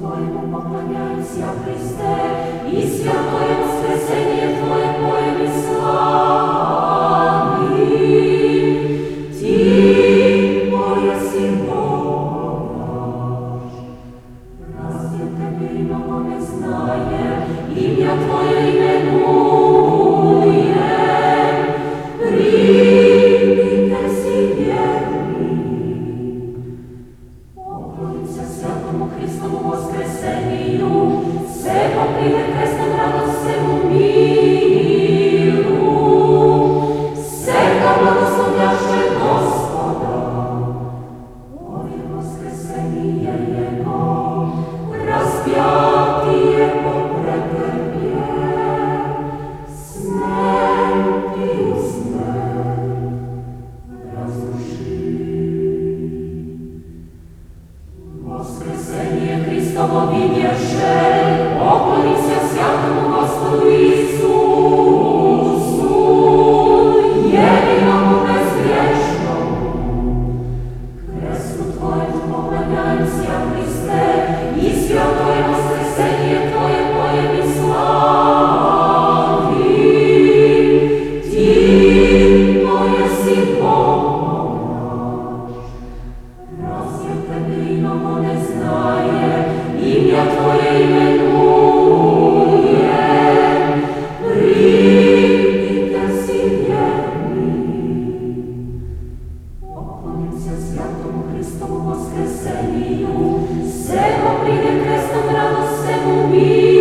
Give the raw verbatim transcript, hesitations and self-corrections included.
Твоему поклоняюсь я, Христе, и святое воскресение Твое поем и славим. Ти, моя си Бог, разве Тебе иного не знае, имя Твое именуем, примите си верни. Поклонимся святому Христову воскресению, всего приде крестом радость всему миру, всегда благословляще Господа. Ой, воскресение Его, распятие по претерпел, смертью смерть разрушил. Воскресение Христово видящее, поклонимся святому Господу Иисусу, единому безгрешному. Кресту Твоему поклоняюсь я, Христе, и святое воскресение Твое поем и славим. Ти, моя си Бог, разве Тебе иного не знае, имя Твое именуем, примите си верни. Поклонимся святому Христову воскресению, всего приде крестом радость всему миру.